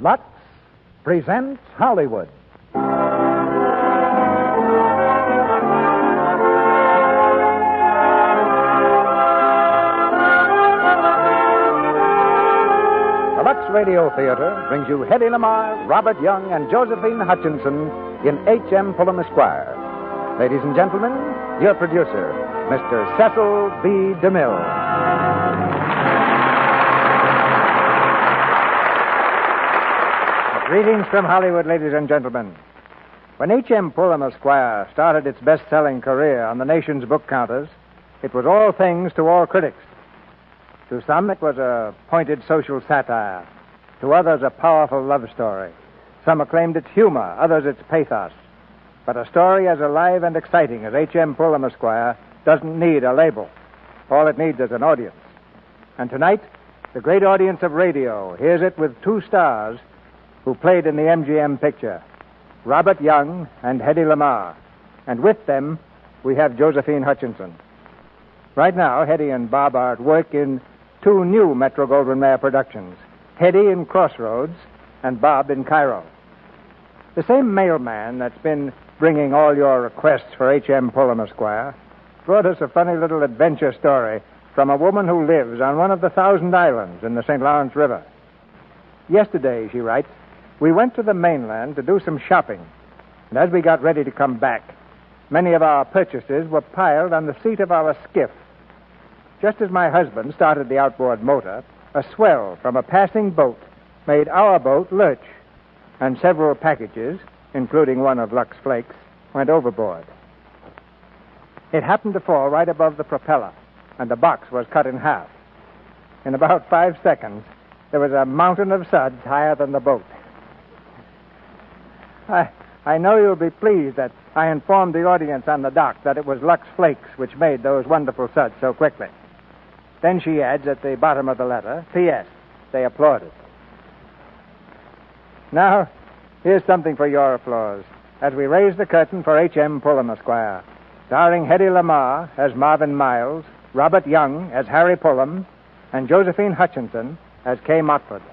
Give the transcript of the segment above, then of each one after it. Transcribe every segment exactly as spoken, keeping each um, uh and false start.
Lux presents Hollywood. The Lux Radio Theater brings you Hedy Lamarr, Robert Young, and Josephine Hutchinson in H M. Pullum Esquire. Ladies and gentlemen, your producer, Mister Cecil B. DeMille. Greetings from Hollywood, ladies and gentlemen. When H M. Pullum Esquire started its best-selling career on the nation's book counters, it was all things to all critics. To some, it was a pointed social satire. To others, a powerful love story. Some acclaimed its humor, others its pathos. But a story as alive and exciting as H M. Pullum Esquire doesn't need a label. All it needs is an audience. And tonight, the great audience of radio hears it with two stars who played in the M G M picture, Robert Young and Hedy Lamarr. And with them, we have Josephine Hutchinson. Right now, Hedy and Bob are at work in two new Metro-Goldwyn-Mayer productions, Hedy in Crossroads and Bob in Cairo. The same mailman that's been bringing all your requests for H M. Pullum Esquire brought us a funny little adventure story from a woman who lives on one of the Thousand Islands in the Saint Lawrence River. Yesterday, she writes, we went to the mainland to do some shopping, and as we got ready to come back, many of our purchases were piled on the seat of our skiff. Just as my husband started the outboard motor, a swell from a passing boat made our boat lurch, and several packages, including one of Lux Flakes, went overboard. It happened to fall right above the propeller, and the box was cut in half. In about five seconds, there was a mountain of suds higher than the boat. I, I know you'll be pleased that I informed the audience on the dock that it was Lux Flakes which made those wonderful suds so quickly. Then she adds at the bottom of the letter, P S They applauded. Now, here's something for your applause as we raise the curtain for H M. Pullum Esquire, starring Hedy Lamarr as Marvin Miles, Robert Young as Harry Pullum, and Josephine Hutchinson as Kay Motford.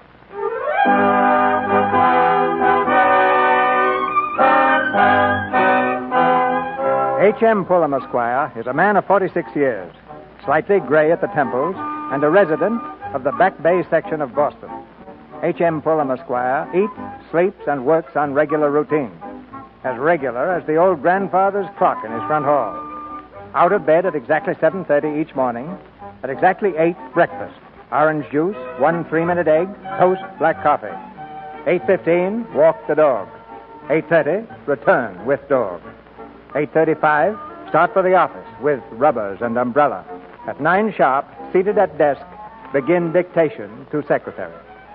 H M. Pullum Esquire is a man of forty-six years, slightly gray at the temples, and a resident of the Back Bay section of Boston. H M. Pullum Esquire eats, sleeps, and works on regular routine, as regular as the old grandfather's clock in his front hall. Out of bed at exactly seven thirty each morning, at exactly eight, breakfast, orange juice, one three-minute egg, toast, black coffee. eight fifteen, walk the dog. eight thirty, return with dog. eight thirty-five, start for the office with rubbers and umbrella. At nine sharp, seated at desk, begin dictation to secretary.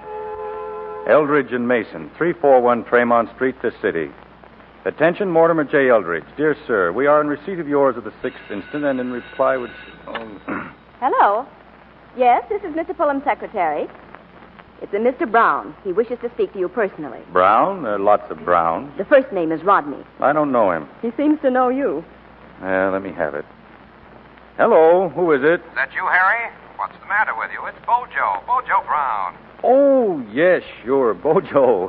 Eldridge and Mason, three forty-one Tremont Street, this city. Attention, Mortimer J. Eldridge. Dear sir, we are in receipt of yours of the sixth instant, and in reply would... Oh. Hello. Yes, this is Mister Pullum's secretary. It's a Mister Brown. He wishes to speak to you personally. Brown? Uh, lots of Brown. The first name is Rodney. I don't know him. He seems to know you. Uh, let me have it. Hello, who is it? Is that you, Harry? What's the matter with you? It's Bojo. Bojo Brown. Oh, yes, sure, Bojo.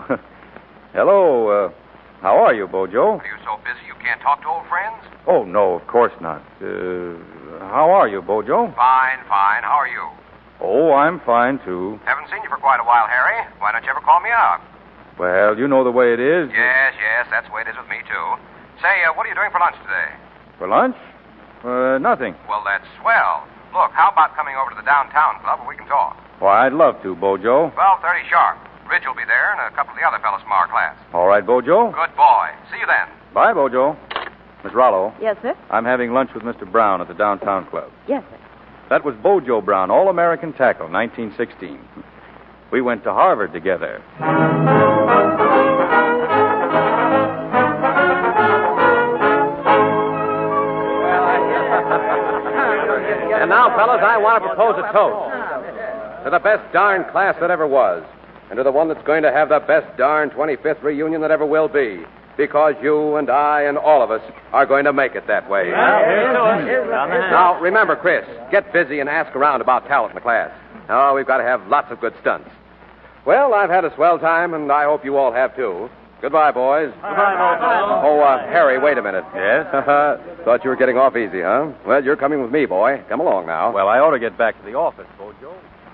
Hello, uh, how are you, Bojo? Are you so busy you can't talk to old friends? Oh, no, of course not. Uh, how are you, Bojo? Fine, fine. How are you? Oh, I'm fine, too. Haven't seen you for quite a while, Harry. Why don't you ever call me out? Well, you know the way it is. Yes, yes, that's the way it is with me, too. Say, uh, what are you doing for lunch today? For lunch? Uh, nothing. Well, that's swell. Look, how about coming over to the downtown club where we can talk? Why, I'd love to, Bojo. twelve thirty sharp. Ridge will be there and a couple of the other fellows from our class. All right, Bojo. Good boy. See you then. Bye, Bojo. Miss Rollo. Yes, sir? I'm having lunch with Mister Brown at the downtown club. Yes, sir. That was Bojo Brown, All-American tackle, nineteen sixteen. We went to Harvard together. And now, fellas, I want to propose a toast to the best darn class that ever was, and to the one that's going to have the best darn twenty-fifth reunion that ever will be, because you and I and all of us are going to make it that way. Now, remember, Chris, get busy and ask around about talent in the class. Oh, we've got to have lots of good stunts. Well, I've had a swell time, and I hope you all have, too. Goodbye, boys. Goodbye, Oh, uh, Harry, wait a minute. Yes? Thought you were getting off easy, huh? Well, you're coming with me, boy. Come along now. Well, I ought to get back to the office, Bojo.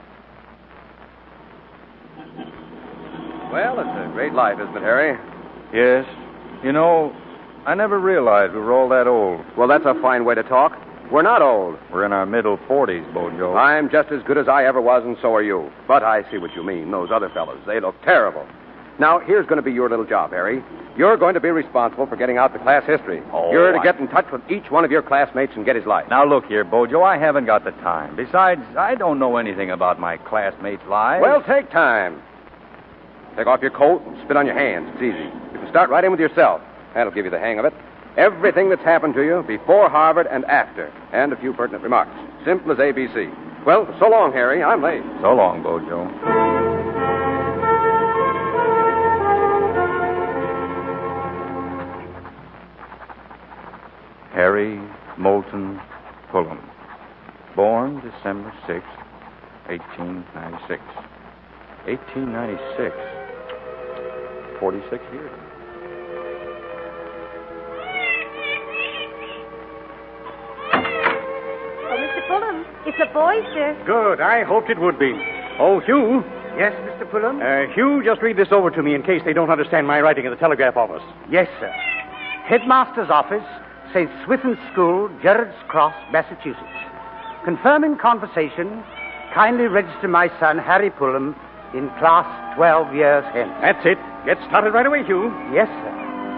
Well, it's a great life, isn't it, Harry? Yes. You know, I never realized we were all that old. Well, that's a fine way to talk. We're not old. We're in our middle forties, Bojo. I'm just as good as I ever was, and so are you. But I see what you mean. Those other fellows, they look terrible. Now, here's going to be your little job, Harry. You're going to be responsible for getting out the class history. Oh, You're to I... get in touch with each one of your classmates and get his life. Now, look here, Bojo. I haven't got the time. Besides, I don't know anything about my classmates' lives. Well, take time. Take off your coat and spit on your hands. It's easy. You can start right in with yourself. That'll give you the hang of it. Everything that's happened to you before Harvard and after. And a few pertinent remarks. Simple as A B C. Well, so long, Harry. I'm late. So long, Bojo. Harry Moulton Pullum. Born December sixth, eighteen ninety-six. eighteen ninety-six. forty-six years. Oh, Mister Pullum, it's a boy, sir. Good. I hoped it would be. Oh, Hugh. Yes, Mister Pullum? Uh, Hugh, just read this over to me in case they don't understand my writing in the telegraph office. Yes, sir. Headmaster's office, Saint Swithin's School, Gerrards Cross, Massachusetts. Confirming conversation, kindly register my son, Harry Pullum, in class twelve years hence. That's it. Get started right away, Hugh. Yes, sir.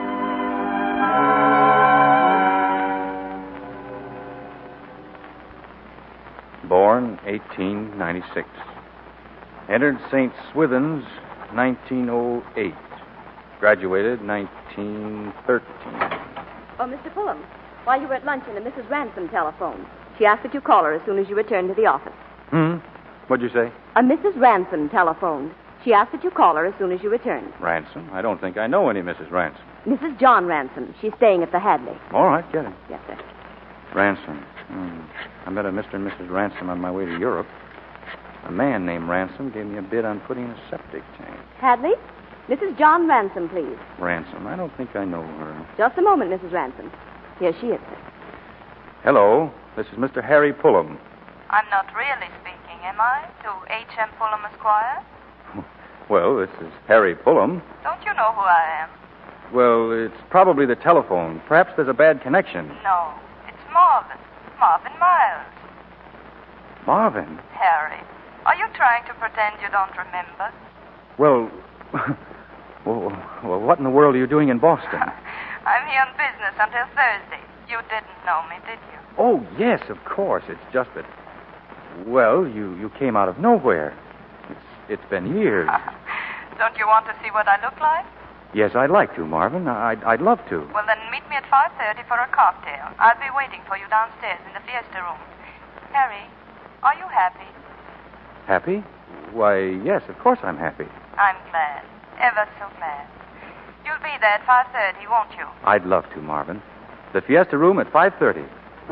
Born eighteen ninety-six. Entered Saint Swithin's nineteen oh eight. Graduated nineteen thirteen. Oh, Mister Pullum, while you were at luncheon, a Missus Ransom telephoned. She asked that you call her as soon as you return to the office. Hmm? What'd you say? A Missus Ransom telephoned. She asked that you call her as soon as you return. Ransom? I don't think I know any Missus Ransom. Missus John Ransom. She's staying at the Hadley. All right, get him. Yes, sir. Ransom. Hmm. I met a Mister and Missus Ransom on my way to Europe. A man named Ransom gave me a bid on putting in a septic tank. Hadley? Missus John Ransom, please. Ransom? I don't think I know her. Just a moment, Missus Ransom. Here she is, sir. Hello. This is Mister Harry Pullum. I'm not really speaking, am I? To H M. Pullum, Esquire? Well, this is Harry Pullum. Don't you know who I am? Well, it's probably the telephone. Perhaps there's a bad connection. No, it's Marvin. Marvin Miles. Marvin? Harry, are you trying to pretend you don't remember? Well, well, well, what in the world are you doing in Boston? I'm here on business until Thursday. You didn't know me, did you? Oh, yes, of course. It's just that, well, you, you came out of nowhere. It's, it's been years. Don't you want to see what I look like? Yes, I'd like to, Marvin. I'd, I'd love to. Well, then meet me at five thirty for a cocktail. I'll be waiting for you downstairs in the fiesta room. Harry, are you happy? Happy? Why, yes, of course I'm happy. I'm glad. Ever so glad. You'll be there at five thirty, won't you? I'd love to, Marvin. The fiesta room at five thirty.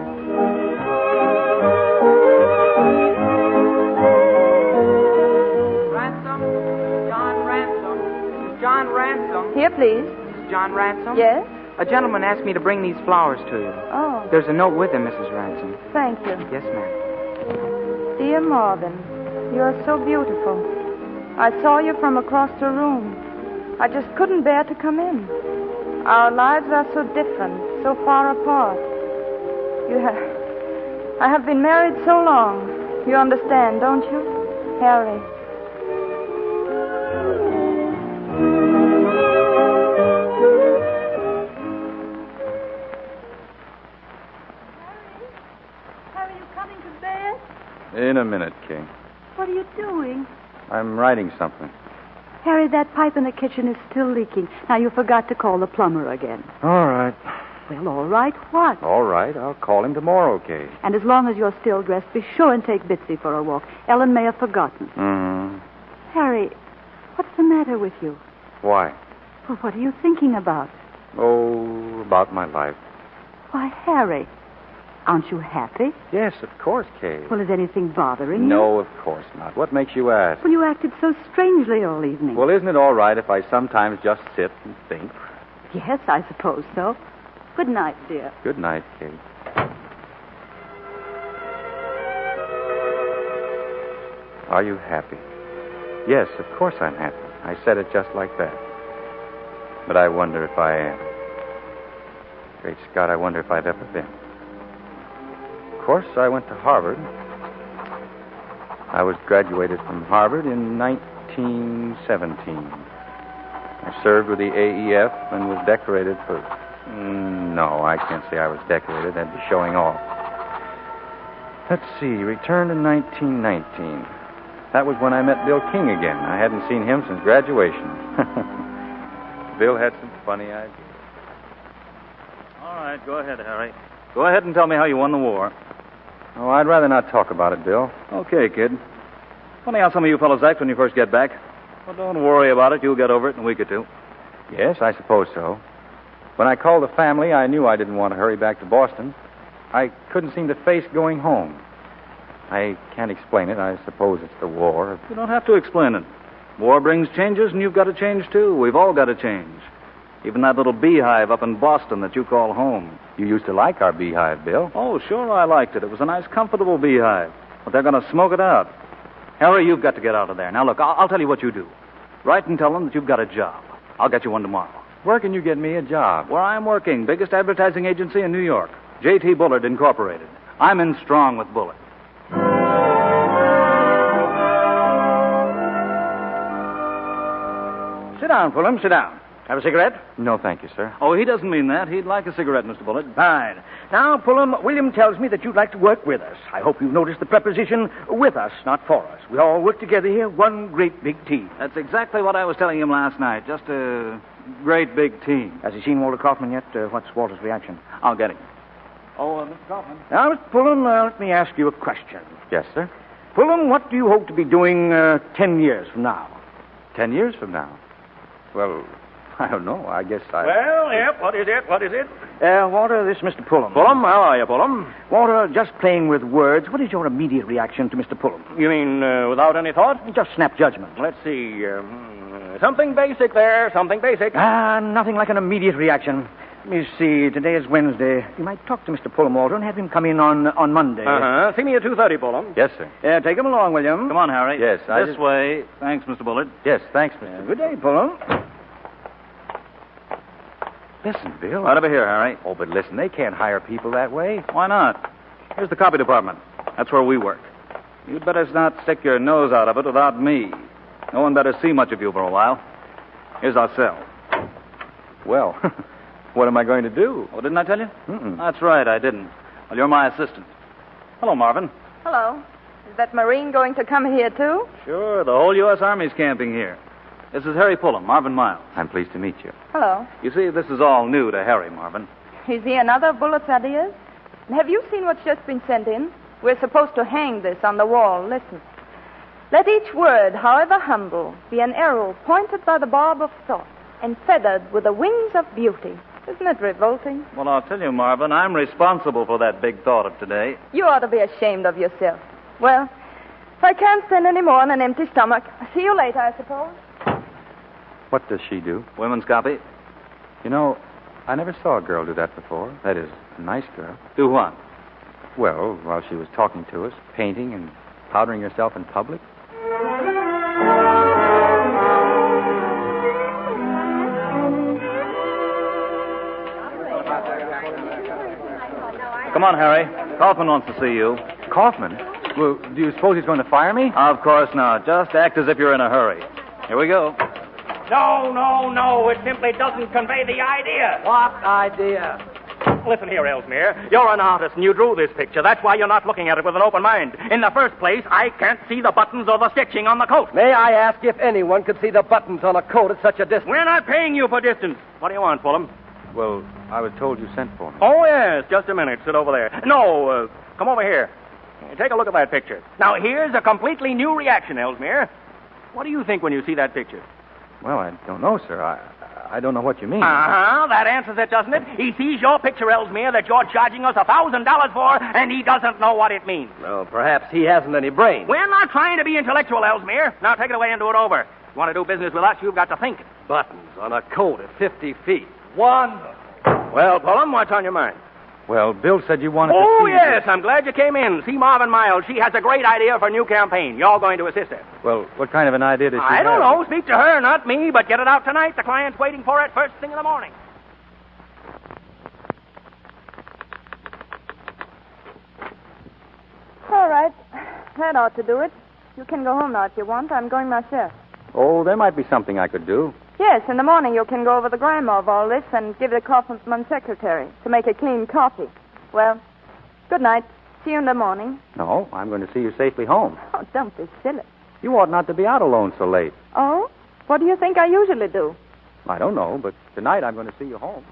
Ransom? John Ransom? John Ransom? Here, please. This is John Ransom? Yes? A gentleman asked me to bring these flowers to you. Oh, There's a note with them, Missus Ransom. thank you. Yes, ma'am. Dear Marvin, you are so beautiful. I saw you from across the room. I just couldn't bear to come in. Our lives are so different, so far apart. You have... I have been married so long. You understand, don't you? Harry. Harry, you coming to bed? In a minute, Kay. What are you doing? I'm writing something. Harry, that pipe in the kitchen is still leaking. Now, you forgot to call the plumber again. All right. Well, all right, what? All right. I'll call him tomorrow, Kay. And as long as you're still dressed, be sure and take Bitsy for a walk. Ellen may have forgotten. Mm-hmm. Harry, what's the matter with you? Why? Well, what are you thinking about? Oh, about my life. Why, Harry, Aren't you happy? Yes, of course, Kay. Well, is anything bothering you? No, of course not. What makes you ask? Well, you acted so strangely all evening. Well, isn't it all right if I sometimes just sit and think? Yes, I suppose so. Good night, dear. Good night, Kay. Are you happy? Yes, of course I'm happy. I said it just like that. But I wonder if I am. Great Scott, I wonder if I've ever been. Of course, I went to Harvard. I was graduated from Harvard in nineteen seventeen. I served with the A E F and was decorated for... Mm, no, I can't say I was decorated. That'd be showing off. Let's see. Returned in nineteen nineteen. That was when I met Bill King again. I hadn't seen him since graduation. Bill had some funny ideas. All right, go ahead, Harry. Go ahead and tell me how you won the war. Oh, I'd rather not talk about it, Bill. Okay, kid. Funny how some of you fellows act when you first get back. Well, don't worry about it. You'll get over it in a week or two. Yes, I suppose so. When I called the family, I knew I didn't want to hurry back to Boston. I couldn't seem to face going home. I can't explain it. I suppose it's the war. You don't have to explain it. War brings changes, and you've got to change, too. We've all got to change. Even that little beehive up in Boston that you call home. You used to like our beehive, Bill. Oh, sure, I liked it. It was a nice, comfortable beehive. But they're going to smoke it out. Harry, you've got to get out of there. Now, look, I'll, I'll tell you what you do. Write and tell them that you've got a job. I'll get you one tomorrow. Where can you get me a job? Where I'm working. Biggest advertising agency in New York. J T Bullard Incorporated. I'm in strong with Bullard. Sit down, Fulham. Sit down. Have a cigarette? No, thank you, sir. Oh, he doesn't mean that. He'd like a cigarette, Mister Bullard. Fine. Now, Fulham, William tells me that you'd like to work with us. I hope you've noticed the preposition with us, not for us. We all work together here, one great big team. That's exactly what I was telling him last night. Just a great big team. Has he seen Walter Kaufman yet? Uh, what's Walter's reaction? I'll get him. Oh, uh, Mister Kaufman. Now, Mister Fulham, uh, let me ask you a question. Yes, sir. Fulham, what do you hope to be doing uh, ten years from now? Ten years from now? Well, I don't know. I guess I... Well, yep. What is it? What is it? Uh, Walter, this is Mister Fulham. Fulham, how are you, Fulham? Walter, just playing with words, what is your immediate reaction to Mister Fulham? You mean uh, without any thought? Just snap judgment. Let's see. Um, something basic there. Something basic. Ah, nothing like an immediate reaction. Let me see. Today is Wednesday. You might talk to Mister Fulham, Walter, and have him come in on on Monday. Uh-huh. See me at two thirty, Fulham. Yes, sir. Uh, take him along, William. Come on, Harry. Yes, I This just... way. Thanks, Mister Bullard. Yes, thanks, Mister Uh, good day, Fulham. Listen, Bill. Right over here, Harry. Oh, but listen, they can't hire people that way. Why not? Here's the copy department. That's where we work. You'd better not stick your nose out of it without me. No one better see much of you for a while. Here's our cell. Well, what am I going to do? Oh, didn't I tell you? Mm-mm. That's right, I didn't. Well, you're my assistant. Hello, Marvin. Hello. Is that Marine going to come here, too? Sure, the whole U S Army's camping here. This is Harry Pullum, Marvin Miles. I'm pleased to meet you. Hello. You see, this is all new to Harry, Marvin. Is he another of Bullett's ideas? Have you seen what's just been sent in? We're supposed to hang this on the wall. Listen. Let each word, however humble, be an arrow pointed by the barb of thought and feathered with the wings of beauty. Isn't it revolting? Well, I'll tell you, Marvin, I'm responsible for that big thought of today. You ought to be ashamed of yourself. Well, if I can't spend any more on an empty stomach, see you later, I suppose. What does she do? Women's copy. You know, I never saw a girl do that before. That is, a nice girl. Do what? Well, while she was talking to us, painting and powdering herself in public. Come on, Harry. Kaufman wants to see you. Kaufman? Well, do you suppose he's going to fire me? Of course not. Just act as if you're in a hurry. Here we go. No, no, no. It simply doesn't convey the idea. What idea? Listen here, Ellesmere. You're an artist and you drew this picture. That's why you're not looking at it with an open mind. In the first place, I can't see the buttons or the stitching on the coat. May I ask if anyone could see the buttons on a coat at such a distance? We're not paying you for distance. What do you want, Fulham? Well, I was told you sent for me. Oh, yes. Just a minute. Sit over there. No, uh, come over here. Take a look at that picture. Now, here's a completely new reaction, Ellesmere. What do you think when you see that picture? Well, I don't know, sir. I I don't know what you mean. Uh-huh. That answers it, doesn't it? He sees your picture, Ellesmere, that you're charging us a thousand dollars for, and he doesn't know what it means. Well, perhaps he hasn't any brains. We're not trying to be intellectual, Ellesmere. Now take it away and do it over. If you want to do business with us, you've got to think. Buttons on a coat at fifty feet. One. Well, Pullum, what's on your mind? Well, Bill said you wanted Oh, to see... yes, I'm glad you came in. See Marvin Miles. She has a great idea for a new campaign. You're going to assist her. Well, what kind of an idea does she I have? don't know. Speak to her, not me, but get it out tonight. The client's waiting for it first thing in the morning. All right. That ought to do it. You can go home now if you want. I'm going myself. Oh, there might be something I could do. Yes, in the morning you can go over the grammar of all this and give it a call from my secretary to make a clean copy. Well, good night. See you in the morning. No, I'm going to see you safely home. Oh, don't be silly. You ought not to be out alone so late. Oh? What do you think I usually do? I don't know, but tonight I'm going to see you home.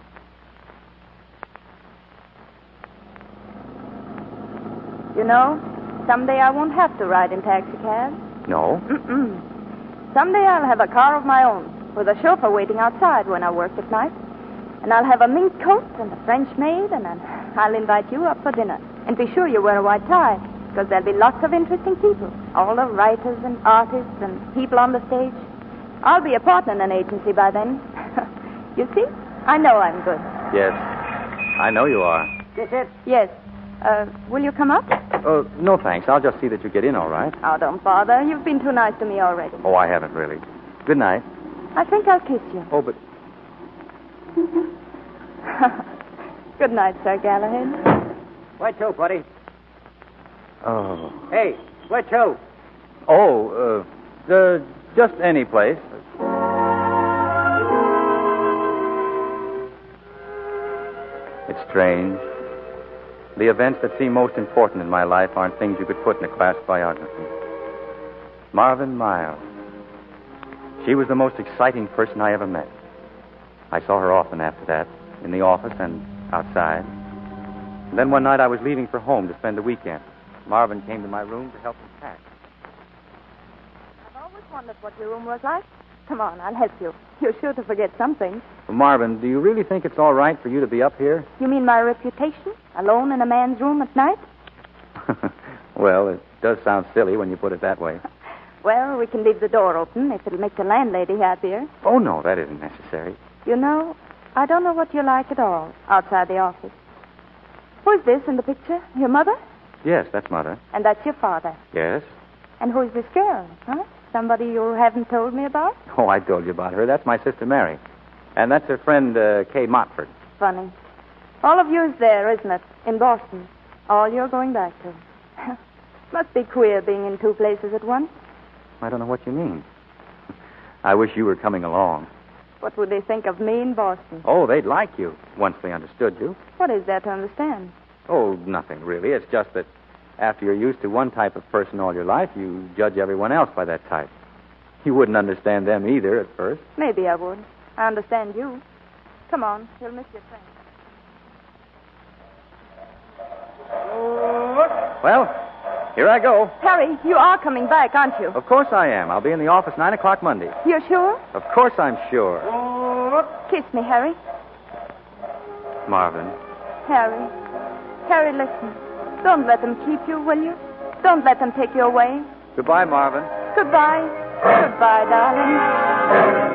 You know, someday I won't have to ride in taxicabs. No? Mm-mm. Someday I'll have a car of my own with a chauffeur waiting outside when I work at night. And I'll have a mink coat and a French maid, and then I'll invite you up for dinner. And be sure you wear a white tie, because there'll be lots of interesting people. All the writers and artists and people on the stage. I'll be a partner in an agency by then. You see? I know I'm good. Yes. I know you are. This it? Yes. Uh, will you come up? Oh, no, thanks. I'll just see that you get in all right. Oh, don't bother. You've been too nice to me already. Oh, I haven't really. Good night. I think I'll kiss you. Oh, but... Good night, Sir Galahad. Where to, buddy? Oh. Hey, where to? Oh, uh, uh, just any place. It's strange. The events that seem most important in my life aren't things you could put in a class biography. Marvin Miles. She was the most exciting person I ever met. I saw her often after that, in the office and outside. And then one night I was leaving for home to spend the weekend. Marvin came to my room to help me pack. I've always wondered what your room was like. Come on, I'll help you. You're sure to forget something. Well, Marvin, do you really think it's all right for you to be up here? You mean my reputation? Alone in a man's room at night? Well, it does sound silly when you put it that way. Well, we can leave the door open if it'll make the landlady happier. Oh, no, that isn't necessary. You know, I don't know what you like at all outside the office. Who's this in the picture? Your mother? Yes, that's Mother. And that's your father. Yes? And who's this girl, huh? Somebody you haven't told me about? Oh, I told you about her. That's my sister Mary. And that's her friend, uh, Kay Motford. Funny. All of you's there, isn't it? In Boston. All you're going back to. Must be queer being in two places at once. I don't know what you mean. I wish you were coming along. What would they think of me in Boston? Oh, they'd like you, once they understood you. What is there to understand? Oh, nothing, really. It's just that after you're used to one type of person all your life, you judge everyone else by that type. You wouldn't understand them either at first. Maybe I would. I understand you. Come on, you'll miss your train. Well, here I go. Harry, you are coming back, aren't you? Of course I am. I'll be in the office nine o'clock Monday. You're sure? Of course I'm sure. Kiss me, Harry. Marvin. Harry. Harry, listen. Don't let them keep you, will you? Don't let them take you away. Goodbye, Marvin. Goodbye. Goodbye, darling.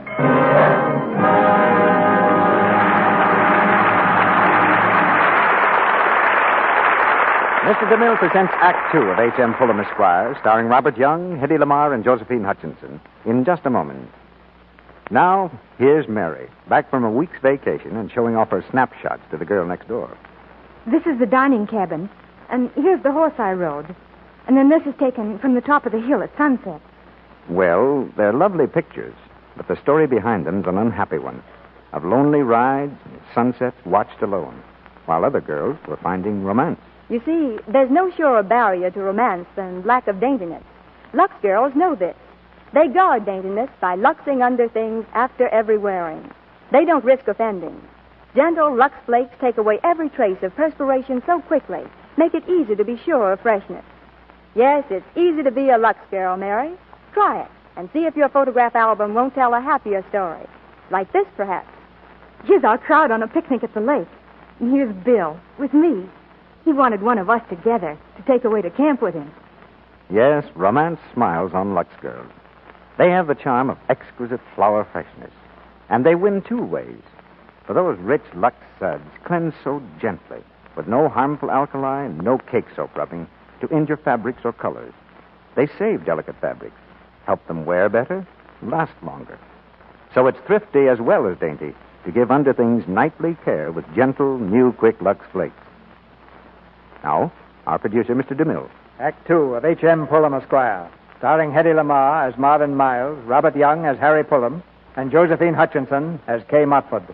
Mister DeMille presents Act Two of H M. Pullum Esquire, starring Robert Young, Hedy Lamarr, and Josephine Hutchinson, in just a moment. Now, here's Mary, back from a week's vacation and showing off her snapshots to the girl next door. This is the dining cabin, and here's the horse I rode. And then this is taken from the top of the hill at sunset. Well, they're lovely pictures, but the story behind them's an unhappy one, of lonely rides and sunsets watched alone, while other girls were finding romance. You see, there's no surer barrier to romance than lack of daintiness. Lux girls know this. They guard daintiness by luxing under things after every wearing. They don't risk offending. Gentle Lux Flakes take away every trace of perspiration so quickly, make it easy to be sure of freshness. Yes, it's easy to be a Lux girl, Mary. Try it and see if your photograph album won't tell a happier story. Like this, perhaps. Here's our crowd on a picnic at the lake. And here's Bill, with me. He wanted one of us together to take away to camp with him. Yes, romance smiles on Lux girls. They have the charm of exquisite flower freshness. And they win two ways. For those rich Lux suds cleanse so gently, with no harmful alkali and no cake soap rubbing to injure fabrics or colors. They save delicate fabrics, help them wear better, last longer. So it's thrifty as well as dainty to give underthings nightly care with gentle, new, quick Lux Flakes. Now, our producer, Mister DeMille. Act two of H M. Pullum, Esquire, starring Hedy Lamarr as Marvin Miles, Robert Young as Harry Pullum, and Josephine Hutchinson as Kay Motford.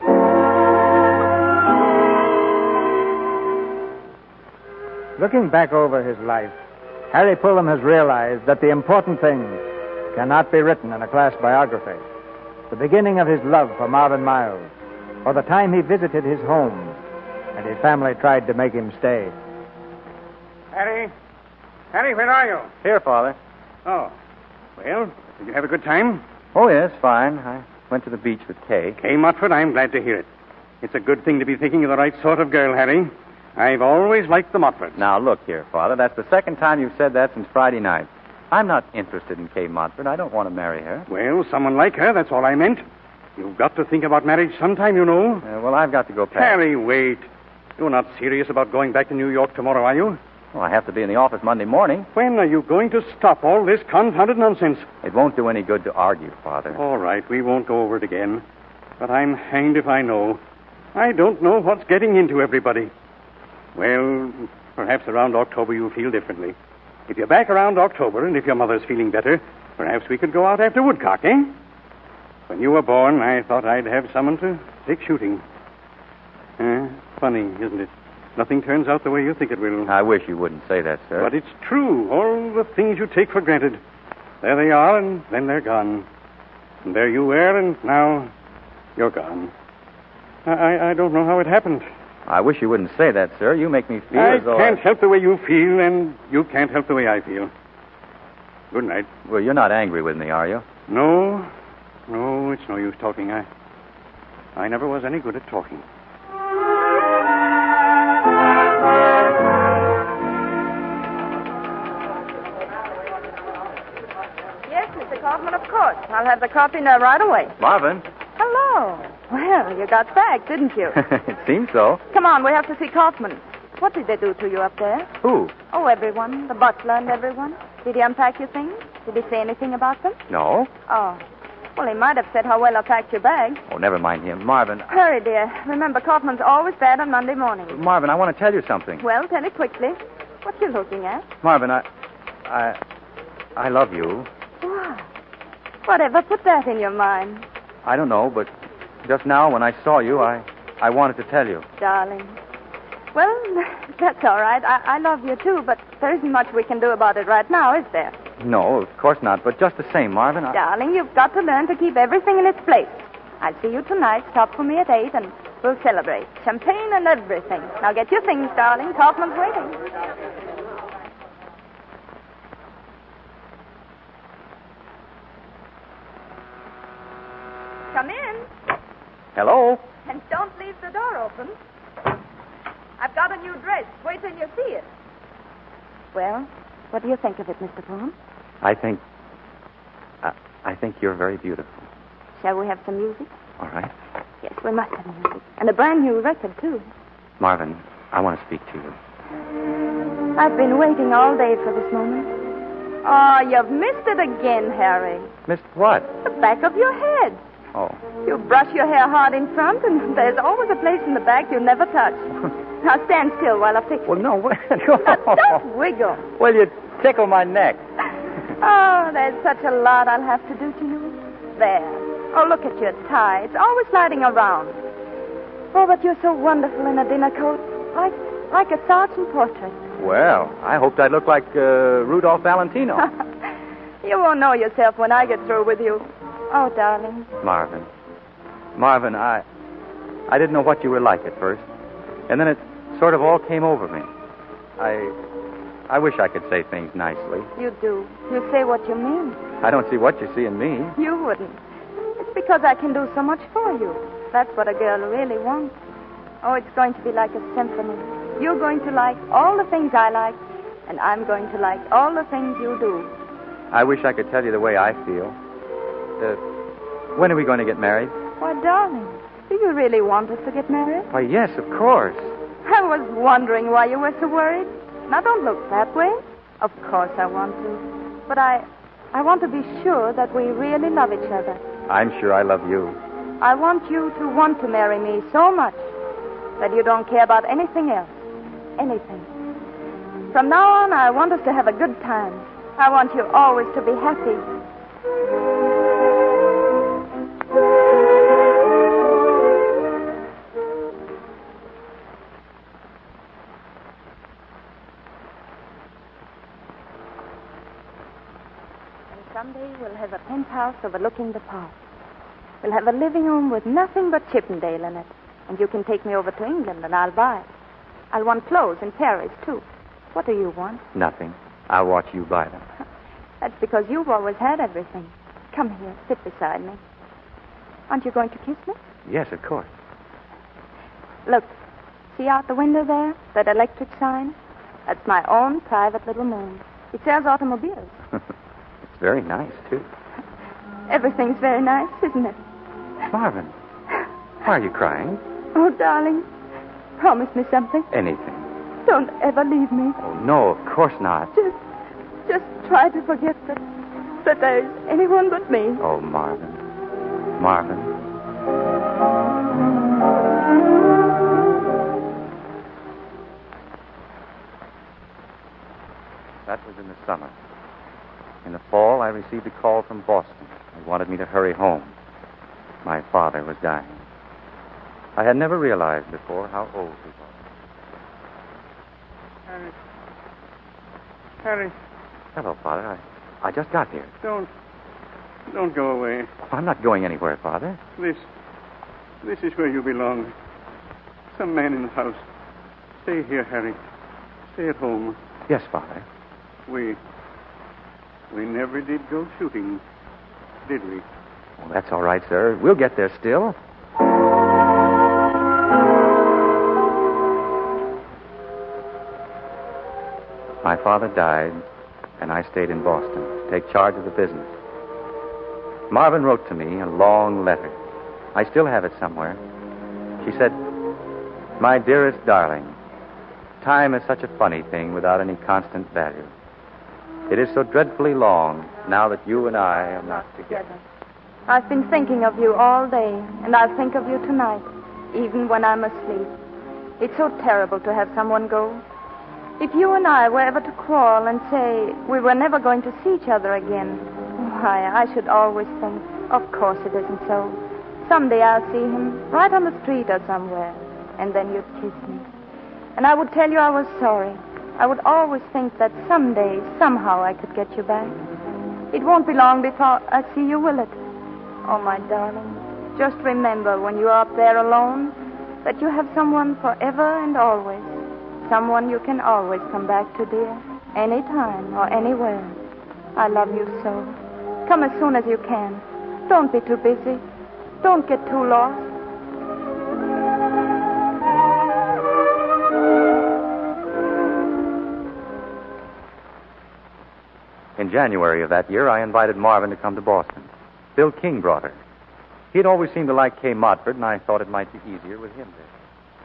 Looking back over his life, Harry Pullum has realized that the important things cannot be written in a class biography. The beginning of his love for Marvin Miles, or the time he visited his home and his family tried to make him stay. Harry? Harry, where are you? Here, Father. Oh. Well, did you have a good time? Oh, yes, fine. I went to the beach with Kay. Kay Motford, I'm glad to hear it. It's a good thing to be thinking of the right sort of girl, Harry. I've always liked the Motfords. Now, look here, Father. That's the second time you've said that since Friday night. I'm not interested in Kay Motford. I don't want to marry her. Well, someone like her, that's all I meant. You've got to think about marriage sometime, you know. Uh, well, I've got to go past. Harry, wait. You're not serious about going back to New York tomorrow, are you? Well, I have to be in the office Monday morning. When are you going to stop all this confounded nonsense? It won't do any good to argue, Father. All right, we won't go over it again. But I'm hanged if I know. I don't know what's getting into everybody. Well, perhaps around October you'll feel differently. If you're back around October, and if your mother's feeling better, perhaps we could go out after woodcock, eh? When you were born, I thought I'd have someone to take shooting. Eh, funny, isn't it? Nothing turns out the way you think it will. I wish you wouldn't say that, sir. But it's true. All the things you take for granted. There they are, and then they're gone. And there you were, and now you're gone. I, I, I don't know how it happened. I wish you wouldn't say that, sir. You make me feel I as though can't I... help the way you feel, and you can't help the way I feel. Good night. Well, you're not angry with me, are you? No. No, it's no use talking. I, I never was any good at talking. Yes, Mister Kaufman, of course. I'll have the coffee now right away. Marvin? Hello. Well, you got back, didn't you? It seems so. Come on, we have to see Kaufman. What did they do to you up there? Who? Oh, everyone. The butler and everyone. Did he unpack your things? Did he say anything about them? No. Oh. Well, he might have said how well I packed your bag. Oh, never mind him. Marvin. I... Hurry, dear. Remember, Kaufman's always bad on Monday morning. Marvin, I want to tell you something. Well, tell it quickly. What you looking at? Marvin, I... I... I love you. What? Whatever put that in your mind? I don't know, but just now when I saw you, I... I wanted to tell you. Darling. Well, that's all right. I, I love you, too, but there isn't much we can do about it right now, is there? No, of course not. But just the same, Marvin, I... Darling, you've got to learn to keep everything in its place. I'll see you tonight. Stop for me at eight, and we'll celebrate. Champagne and everything. Now get your things, darling. Kaufman's waiting. Come in. Hello? And don't leave the door open. I've got a new dress. Wait till you see it. Well, what do you think of it, Mister Pullum? I think... I, I think you're very beautiful. Shall we have some music? All right. Yes, we must have music. And a brand new record, too. Marvin, I want to speak to you. I've been waiting all day for this moment. Oh, you've missed it again, Harry. Missed what? The back of your head. Oh. You brush your hair hard in front, and there's always a place in the back you never touch. Now stand still while I fix it. Well, no. Now, don't wiggle. Well, you tickle my neck. Oh, there's such a lot I'll have to do to you. There. Oh, look at your tie. It's always sliding around. Oh, but you're so wonderful in a dinner coat. Like like a sergeant portrait. Well, I hoped I'd look like uh, Rudolph Valentino. You won't know yourself when I get through with you. Oh, darling. Marvin. Marvin, I... I didn't know what you were like at first. And then it sort of all came over me. I... I wish I could say things nicely. You do. You say what you mean. I don't see what you see in me. You wouldn't. It's Because I can do so much for you. That's what a girl really wants. Oh, it's going to be like a symphony. You're going to like all the things I like, and I'm going to like all the things you do. I wish I could tell you the way I feel. Uh, when are we going to get married? Why, darling, do you really want us to get married? Why, yes, of course. I was wondering why you were so worried. Now, don't look that way. Of course I want to. But I, I want to be sure that we really love each other. I'm sure I love you. I want you to want to marry me so much that you don't care about anything else. Anything. From now on, I want us to have a good time. I want you always to be happy. And someday we'll have a penthouse overlooking the park. We'll have a living room with nothing but Chippendale in it. And you can take me over to England and I'll buy it. I'll want clothes in Paris, too. What do you want? Nothing. I'll watch you buy them. That's because you've always had everything. Come here, sit beside me. Aren't you going to kiss me? Yes, of course. Look, see out the window there? That electric sign? That's my own private little moon. It sells automobiles. It's very nice, too. Everything's very nice, isn't it? Marvin, why are you crying? Oh, darling, promise me something. Anything. Don't ever leave me. Oh, no, of course not. Just, just try to forget that, that there's anyone but me. Oh, Marvin. Marvin. That was in the summer. In the fall, I received a call from Boston. They wanted me to hurry home. My father was dying. I had never realized before how old he was. Harry. Harry. Hello, Father. I, I just got here. Don't. Don't go away. I'm not going anywhere, Father. This. This is where you belong. Some man in the house. Stay here, Harry. Stay at home. Yes, Father. We. We never did go shooting, did we? Well, that's all right, sir. We'll get there still. My father died, and I stayed in Boston to take charge of the business. Marvin wrote to me a long letter. I still have it somewhere. She said, "My dearest darling, time is such a funny thing without any constant value. It is so dreadfully long now that you and I are not together. I've been thinking of you all day, and I'll think of you tonight, even when I'm asleep. It's so terrible to have someone go. If you and I were ever to quarrel and say we were never going to see each other again, why, I should always think, of course it isn't so. Someday I'll see him right on the street or somewhere, and then you'd kiss me. And I would tell you I was sorry. I would always think that someday, somehow, I could get you back. It won't be long before I see you, will it? Oh, my darling, just remember when you are up there alone that you have someone forever and always. Someone you can always come back to, dear. Anytime or anywhere. I love you so. Come as soon as you can. Don't be too busy. Don't get too lost. In January of that year, I invited Marvin to come to Boston. Bill King brought her. He had always seemed to like Kay Modford, and I thought it might be easier with him there.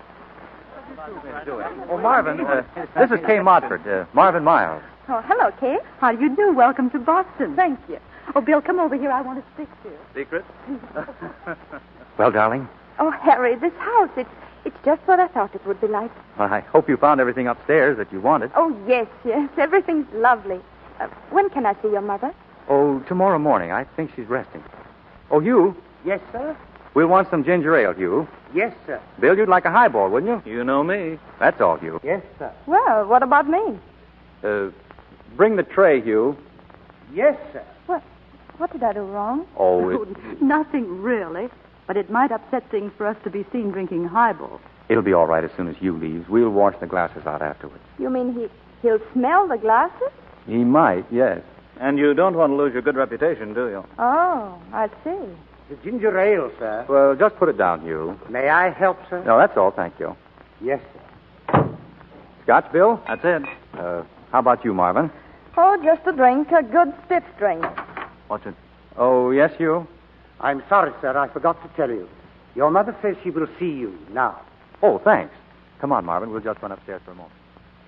Oh, Marvin, uh, this is Kay Modford, uh, Marvin Miles. Oh, hello, Kay. How do you do? Welcome to Boston. Thank you. Oh, Bill, come over here. I want to speak to you. Secret? Well, darling? Oh, Harry, this house, it's, it's just what I thought it would be like. Well, I hope you found everything upstairs that you wanted. Oh, yes, yes. Everything's lovely. Uh, when can I see your mother? Oh, tomorrow morning. I think she's resting. Oh, Hugh? Yes, sir? We'll want some ginger ale, Hugh. Yes, sir. Bill, you'd like a highball, wouldn't you? You know me. That's all, Hugh. Yes, sir. Well, what about me? Uh, bring the tray, Hugh. Yes, sir. What, what did I do wrong? Oh, it... Nothing really. But it might upset things for us to be seen drinking highball. It'll be all right as soon as Hugh leaves. We'll wash the glasses out afterwards. You mean he, he'll smell the glasses? He might, yes. And you don't want to lose your good reputation, do you? Oh, I see. The ginger ale, sir. Well, just put it down, Hugh. May I help, sir? No, that's all, thank you. Yes, sir. Scotch, Bill? That's it. Uh, how about you, Marvin? Oh, just a drink, a good stiff drink. What's it? Oh, yes, Hugh? I'm sorry, sir. I forgot to tell you. Your mother says she will see you now. Oh, thanks. Come on, Marvin. We'll just run upstairs for a moment.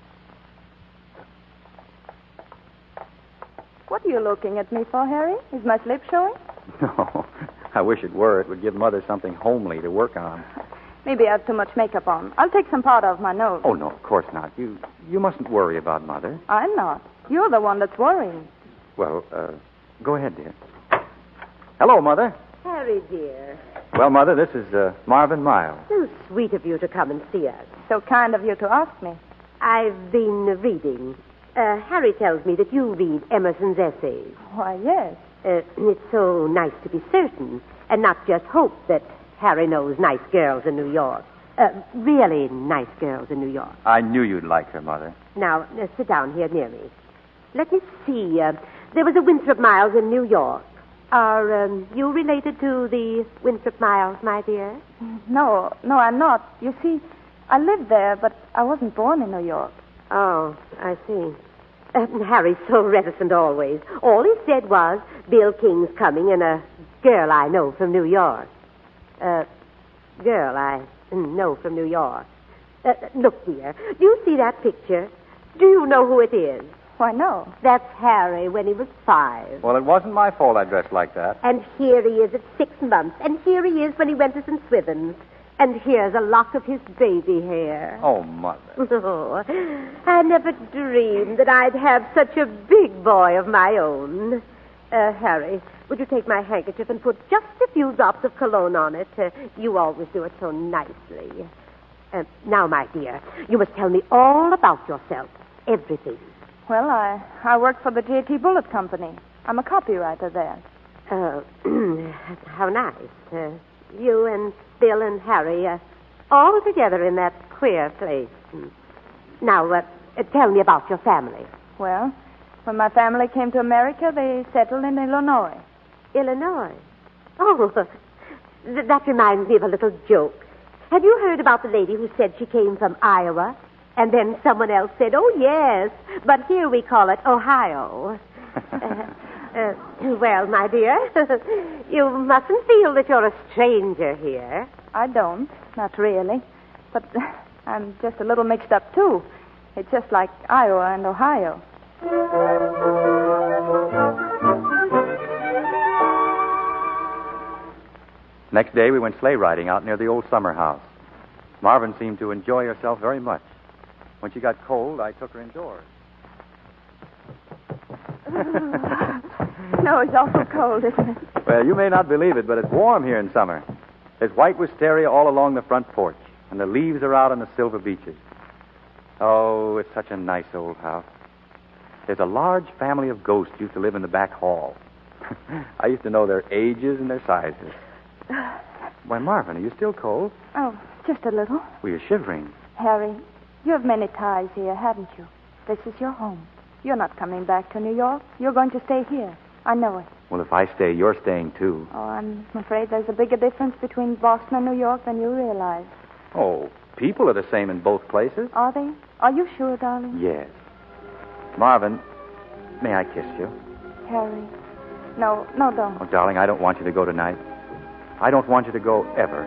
What are you looking at me for, Harry? Is my slip showing? No. I wish it were. It would give Mother something homely to work on. Maybe I have too much makeup on. I'll take some powder off my nose. Oh, no, of course not. You you mustn't worry about Mother. I'm not. You're the one that's worrying. Well, uh, go ahead, dear. Hello, Mother. Harry, dear. Well, Mother, this is uh, Marvin Miles. So sweet of you to come and see us. So kind of you to ask me. I've been reading. Uh, Harry tells me that you read Emerson's essays. Why, yes. Uh, it's so nice to be certain and not just hope that Harry knows nice girls in New York. Uh, really nice girls in New York. I knew you'd like her, Mother. Now, uh, sit down here near me. Let me see. Uh, there was a Winthrop Miles in New York. Are um, you related to the Winthrop Miles, my dear? No, no, I'm not. You see, I lived there, but I wasn't born in New York. Oh, I see. Uh, Harry's so reticent always. All he said was, Bill King's coming and a girl I know from New York. Uh, girl I know from New York. Uh, look, dear, do you see that picture? Do you know who it is? Why, no. That's Harry when he was five. Well, it wasn't my fault I dressed like that. And here he is at six months. And here he is when he went to Saint Swithin's. And here's a lock of his baby hair. Oh, Mother. Oh, I never dreamed that I'd have such a big boy of my own. Uh, Harry, would you take my handkerchief and put just a few drops of cologne on it? Uh, you always do it so nicely. Uh, now, my dear, you must tell me all about yourself. Everything. Well, I, I work for the J T Bullitt Company. I'm a copywriter there. Oh, how nice. Uh, you and Bill and Harry uh, all together in that queer place. Now, uh, uh, tell me about your family. Well, when my family came to America, they settled in Illinois. Illinois? Oh, th- that reminds me of a little joke. Have you heard about the lady who said she came from Iowa? And then someone else said, oh, yes, but here we call it Ohio. uh, uh, well, my dear, you mustn't feel that you're a stranger here. I don't, not really. But I'm just a little mixed up, too. It's just like Iowa and Ohio. Next day, we went sleigh riding out near the old summer house. Marvin seemed to enjoy herself very much. When she got cold, I took her indoors. No, it's awful cold, isn't it? Well, you may not believe it, but it's warm here in summer. There's white wisteria all along the front porch, and the leaves are out on the silver beeches. Oh, it's such a nice old house. There's a large family of ghosts used to live in the back hall. I used to know their ages and their sizes. Why, Marvin, are you still cold? Oh, just a little. Well, you're shivering. Harry, you have many ties here, haven't you? This is your home. You're not coming back to New York. You're going to stay here. I know it. Well, if I stay, you're staying, too. Oh, I'm afraid there's a bigger difference between Boston and New York than you realize. Oh, people are the same in both places. Are they? Are you sure, darling? Yes. Marvin, may I kiss you? Harry. No, no, don't. Oh, darling, I don't want you to go tonight. I don't want you to go ever.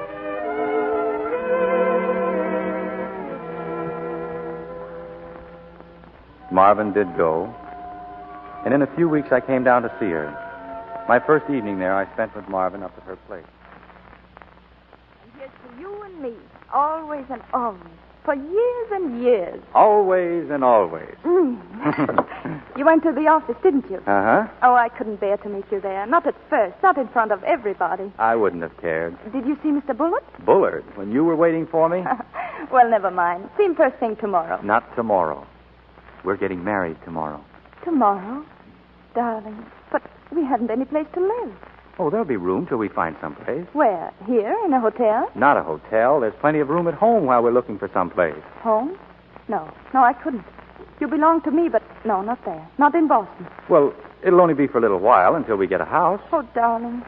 Marvin did go. And in a few weeks, I came down to see her. My first evening there, I spent with Marvin up at her place. And here's to you and me, always and always, for years and years. Always and always. Mm. You went to the office, didn't you? Uh-huh. Oh, I couldn't bear to meet you there. Not at first, not in front of everybody. I wouldn't have cared. Did you see Mister Bullard? Bullard? When you were waiting for me? Well, never mind. See him first thing tomorrow. Not tomorrow. We're getting married tomorrow. Tomorrow? Darling, but we haven't any place to live. Oh, there'll be room till we find someplace. Where? Here, in a hotel? Not a hotel. There's plenty of room at home while we're looking for someplace. Home? No. No, I couldn't. You belong to me, but no, not there. Not in Boston. Well, it'll only be for a little while until we get a house. Oh, darling.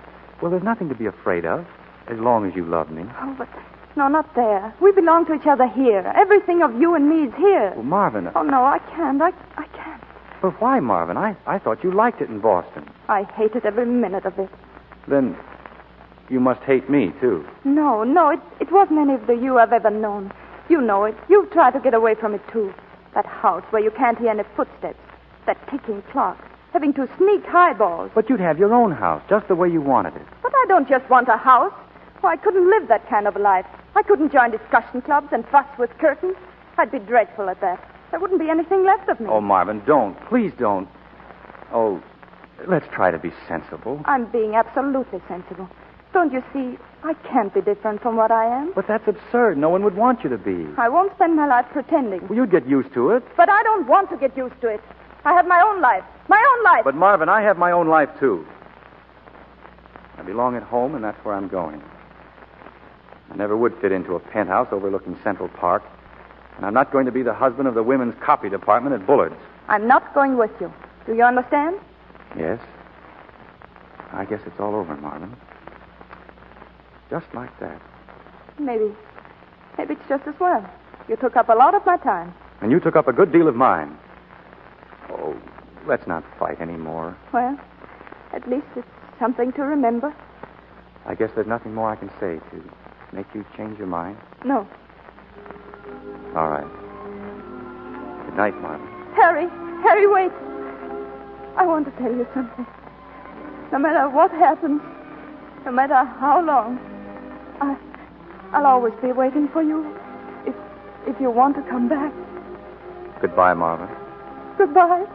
Well, there's nothing to be afraid of, as long as you love me. Oh, but no, not there. We belong to each other here. Everything of you and me is here. Well, Marvin... Oh, no, I can't. I, I can't. But why, Marvin? I, I thought you liked it in Boston. I hated every minute of it. Then you must hate me, too. No, no, it, it wasn't any of the you I've ever known. You know it. You've tried to get away from it, too. That house where you can't hear any footsteps. That ticking clock. Having to sneak highballs. But you'd have your own house, just the way you wanted it. But I don't just want a house. Oh, I couldn't live that kind of a life. I couldn't join discussion clubs and fuss with curtains. I'd be dreadful at that. There wouldn't be anything left of me. Oh, Marvin, don't. Please don't. Oh, let's try to be sensible. I'm being absolutely sensible. Don't you see, I can't be different from what I am. But that's absurd. No one would want you to be. I won't spend my life pretending. Well, you'd get used to it. But I don't want to get used to it. I have my own life. My own life. But, Marvin, I have my own life, too. I belong at home, and that's where I'm going. I never would fit into a penthouse overlooking Central Park. And I'm not going to be the husband of the women's copy department at Bullard's. I'm not going with you. Do you understand? Yes. I guess it's all over, Marvin. Just like that. Maybe. Maybe it's just as well. You took up a lot of my time. And you took up a good deal of mine. Oh, let's not fight anymore. Well, at least it's something to remember. I guess there's nothing more I can say to make you change your mind. No. All right. Good night, Marvin. Harry, Harry, wait. I want to tell you something. No matter what happens, no matter how long, I, I'll always be waiting for you. If, if you want to come back. Goodbye, Marvin. Goodbye.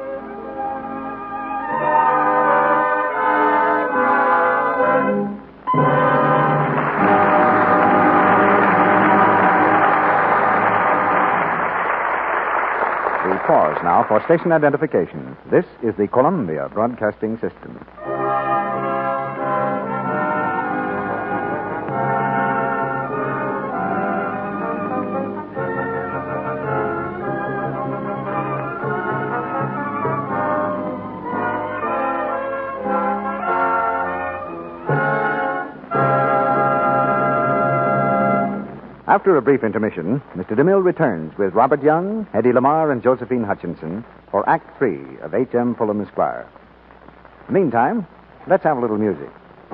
We pause now for station identification. This is the Columbia Broadcasting System. After a brief intermission, Mister DeMille returns with Robert Young, Hedy Lamarr, and Josephine Hutchinson for Act Three of H M. Pullum Esquire. Meantime, let's have a little music.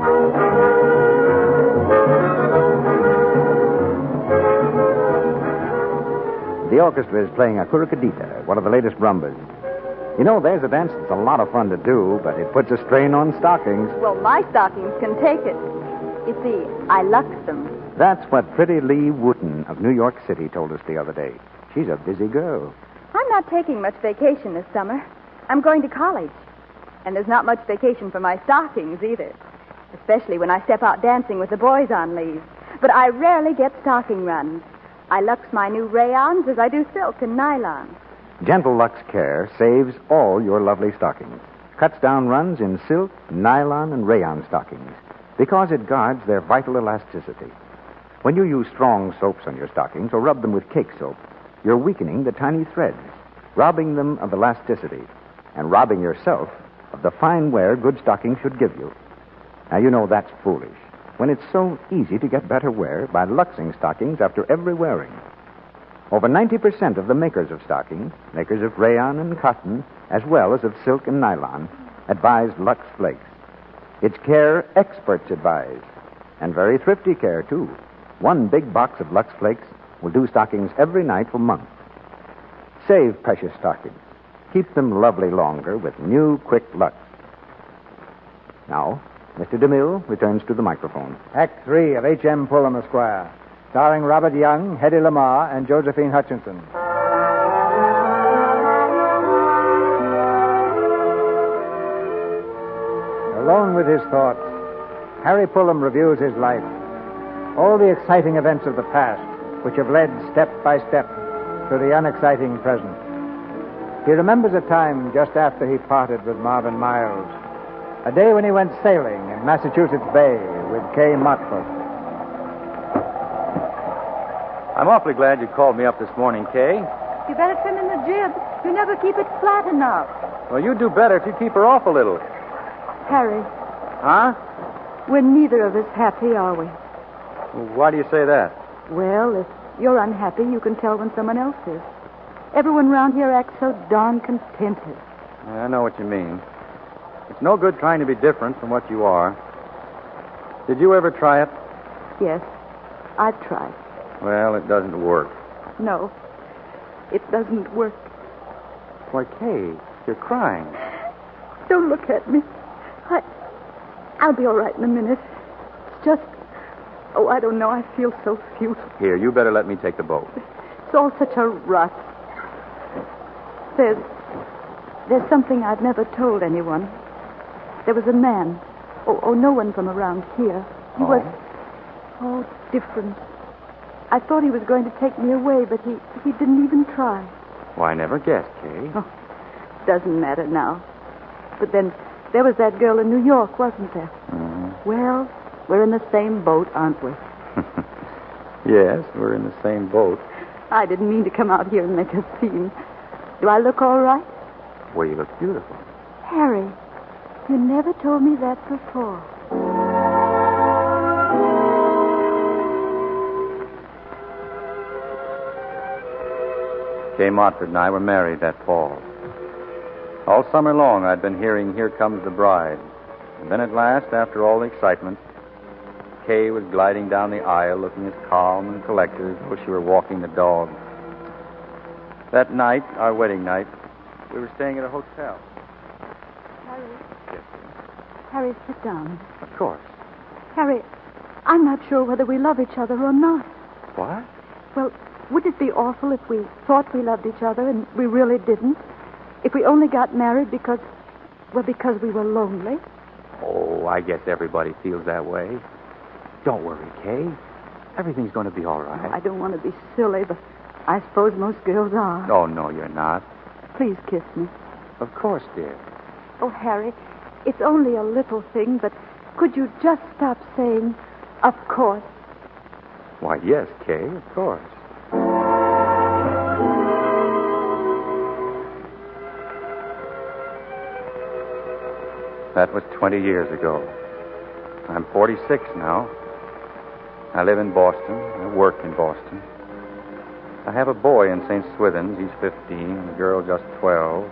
The orchestra is playing a curacadita, one of the latest rumbas. You know, there's a dance that's a lot of fun to do, but it puts a strain on stockings. Well, my stockings can take it. You see, I lux them. That's what pretty Lee Wooten of New York City told us the other day. She's a busy girl. I'm not taking much vacation this summer. I'm going to college. And there's not much vacation for my stockings either. Especially when I step out dancing with the boys on leave. But I rarely get stocking runs. I lux my new rayons as I do silk and nylon. Gentle Lux Care saves all your lovely stockings. Cuts down runs in silk, nylon, and rayon stockings because it guards their vital elasticity. When you use strong soaps on your stockings or rub them with cake soap, you're weakening the tiny threads, robbing them of elasticity, and robbing yourself of the fine wear good stockings should give you. Now, you know that's foolish, when it's so easy to get better wear by luxing stockings after every wearing. Over ninety percent of the makers of stockings, makers of rayon and cotton, as well as of silk and nylon, advise Lux Flakes. It's care experts advise, and very thrifty care, too. One big box of Lux Flakes will do stockings every night for months. Save precious stockings. Keep them lovely longer with new Quick Lux. Now, Mister DeMille returns to the microphone. Act Three of H M. Pullum Esquire, starring Robert Young, Hedy Lamarr, and Josephine Hutchinson. Alone with his thoughts, Harry Pullum reviews his life. All the exciting events of the past, which have led step by step to the unexciting present. He remembers a time just after he parted with Marvin Miles, a day when he went sailing in Massachusetts Bay with Kay Motford. I'm awfully glad you called me up this morning, Kay. You better trim in the jib. You never keep it flat enough. Well, you'd do better if you keep her off a little. Harry, Huh? we're neither of us happy, are we? Well, why do you say that? Well, if you're unhappy, you can tell when someone else is. Everyone around here acts so darn contented. I know what you mean. It's no good trying to be different from what you are. Did you ever try it? Yes, I've tried. Well, it doesn't work. No, it doesn't work. Why, Kay, you're crying. Don't look at me. I, I'll be all right in a minute. It's just, oh, I don't know. I feel so futile. Here, you better let me take the boat. It's all such a rut. There's, there's something I've never told anyone. There was a man. Oh, oh no one from around here. He oh. was, oh, different. I thought he was going to take me away, but he, he didn't even try. Well, I never guessed, Kay. Oh, doesn't matter now. But then there was that girl in New York, wasn't there? Mm-hmm. Well, we're in the same boat, aren't we? Yes, we're in the same boat. I didn't mean to come out here and make a scene. Do I look all right? Well, you look beautiful. Harry, you never told me that before. Kay Montford and I were married that fall. All summer long, I'd been hearing, "Here Comes the Bride." And then at last, after all the excitement, Kay was gliding down the aisle looking as calm and collected as though she were walking the dog. That night, our wedding night, we were staying at a hotel. Harry. Yes, Harry, sit down. of course. Harry, I'm not sure whether we love each other or not. What? Well, would it be awful if we thought we loved each other and we really didn't? If we only got married because, well, because we were lonely? Oh, I guess everybody feels that way. Don't worry, Kay. Everything's going to be all right. I don't want to be silly, but I suppose most girls are. Oh, no, you're not. Please kiss me. Of course, dear. Oh, Harry, it's only a little thing, but could you just stop saying, of course? Why, yes, Kay, of course. That was twenty years ago. I'm forty-six now. I live in Boston. I work in Boston. I have a boy in Saint Swithin's. He's fifteen, and a girl just twelve.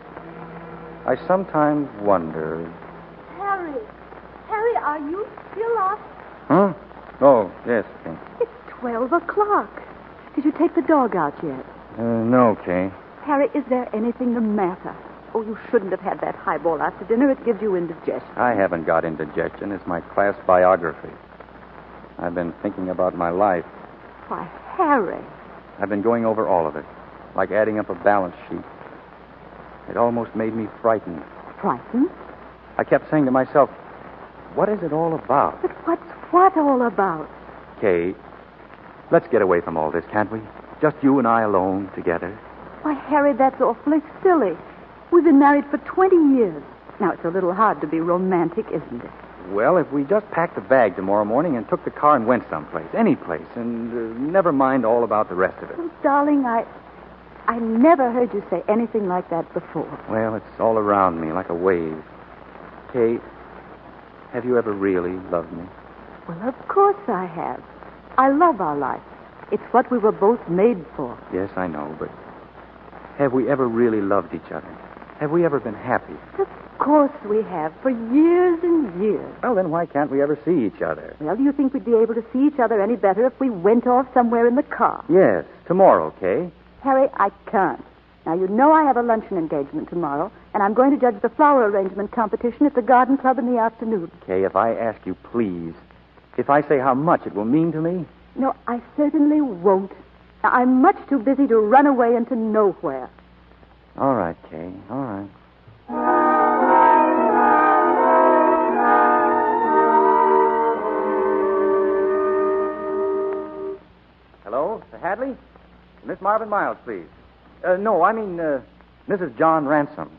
I sometimes wonder... Harry, Harry, are you still up? Huh? Oh, yes, Kay. It's twelve o'clock. Did you take the dog out yet? Uh, no, Kay. Harry, is there anything the matter? Oh, you shouldn't have had that highball after dinner. It gives you indigestion. I haven't got indigestion. It's my class biography. I've been thinking about my life. Why, Harry. I've been going over all of it, like adding up a balance sheet. It almost made me frightened. Frightened? I kept saying to myself, what is it all about? But what's what all about? Kay, let's get away from all this, can't we? Just you and I alone, together. Why, Harry, that's awfully silly. We've been married for twenty years. Now, it's a little hard to be romantic, isn't it? Well, if we just packed a bag tomorrow morning and took the car and went someplace, any place, and uh, never mind all about the rest of it. Oh, darling, I... I never heard you say anything like that before. Well, it's all around me, like a wave. Kay, have you ever really loved me? Well, of course I have. I love our life. It's what we were both made for. Yes, I know, but have we ever really loved each other? Have we ever been happy? Of course we have, for years and years. Well, then why can't we ever see each other? Well, do you think we'd be able to see each other any better if we went off somewhere in the car? Yes, tomorrow, Kay. Harry, I can't. Now, you know I have a luncheon engagement tomorrow, and I'm going to judge the flower arrangement competition at the garden club in the afternoon. Kay, if I ask you, please, if I say how much it will mean to me... No, I certainly won't. Now, I'm much too busy to run away into nowhere. All right, Kay, all right. Hello, uh, Hadley? Miss Marvin Miles, please. Uh, no, I mean, uh, Missus John Ransom.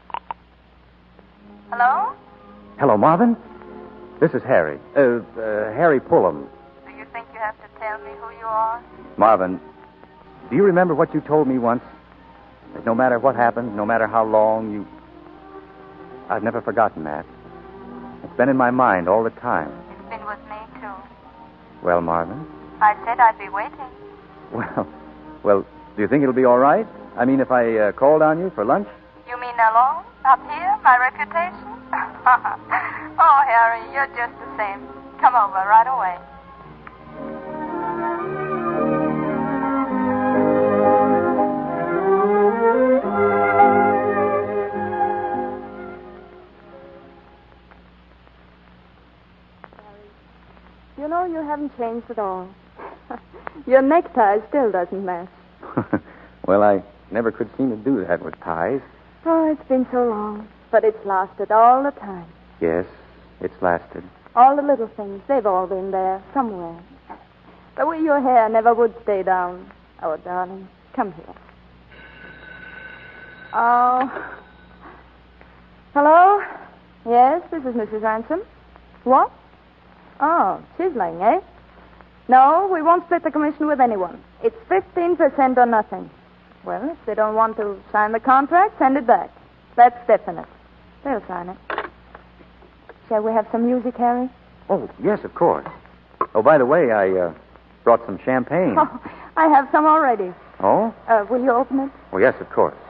Hello? Hello, Marvin. This is Harry. Uh, uh, Harry Pullum. Do you think you have to tell me who you are? Marvin, do you remember what you told me once? That no matter what happens, no matter how long, you... I've never forgotten that. been in my mind all the time. It's been with me, too. Well, Marvin? I said I'd be waiting. Well, well, do you think it'll be all right? I mean, if I uh, called on you for lunch? You mean alone? Up here? My reputation? Oh, Harry, you're just the same. Come over right away. You know, you haven't changed at all. Your necktie still doesn't match. Well, I never could seem to do that with ties. Oh, it's been so long. But it's lasted all the time. Yes, it's lasted. All the little things, they've all been there somewhere. The way your hair never would stay down. Oh, darling, come here. Oh. Hello? Yes, this is Missus Ransom. What? Oh, chiseling, eh? No, we won't split the commission with anyone. It's fifteen percent or nothing. Well, if they don't want to sign the contract, send it back. That's definite. They'll sign it. Shall we have some music, Harry? Oh, yes, of course. Oh, by the way, I uh, brought some champagne. Oh, I have some already. Oh? Uh, will you open it? Oh, yes, of course.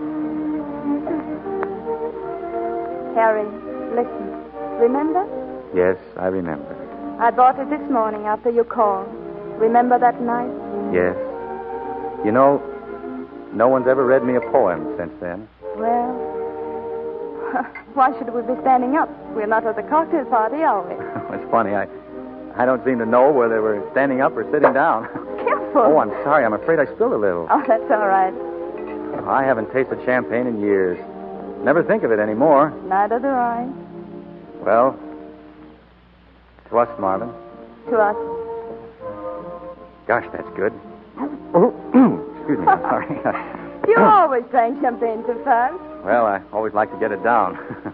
Harry, listen. Remember? Yes, I remember. I bought it this morning after you called. Remember that night? Yes. You know, no one's ever read me a poem since then. Well, why should we be standing up? We're not at the cocktail party, are we? It's funny. I I don't seem to know whether we're standing up or sitting down. Careful. Oh, I'm sorry. I'm afraid I spilled a little. Oh, that's all right. I haven't tasted champagne in years. Never think of it anymore. Neither do I. Well, to us, Marvin. To us. Gosh, that's good. Oh, excuse me. I'm sorry. You always drank champagne too fast. Well, I always like to get it down.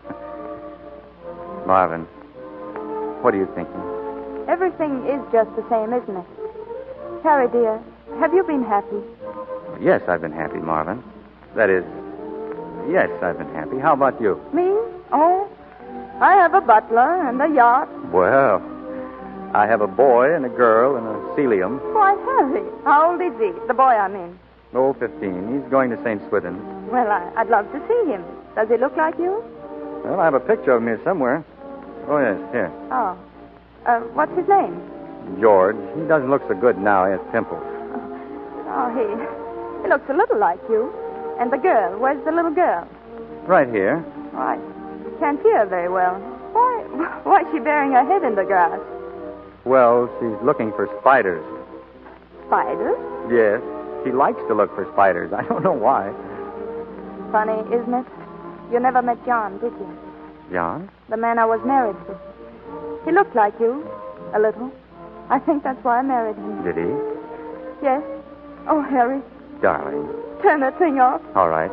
Marvin, what are you thinking? Everything is just the same, isn't it? Harry, dear, have you been happy? Yes, I've been happy, Marvin. That is, yes, I've been happy. How about you? Me? Oh, I have a butler and a yacht. Well, I have a boy and a girl and a celium. Why, Harry, how old is he? The boy, I mean. Oh, fifteen. He's going to Saint Swithin's. Well, I, I'd love to see him. Does he look like you? Well, I have a picture of him here somewhere. Oh, yes, here. Oh. Uh, what's his name? George. He doesn't look so good now. He has pimples. Oh, he, he looks a little like you. And the girl, where's the little girl? Right here. Why, can't see her very well. Why, why is she burying her head in the grass? Well, she's looking for spiders. Spiders? Yes. She likes to look for spiders. I don't know why. Funny, isn't it? You never met John, did you? John? The man I was married to. He looked like you, a little. I think that's why I married him. Did he? Yes. Oh, Harry. Darling. Turn that thing off. All right.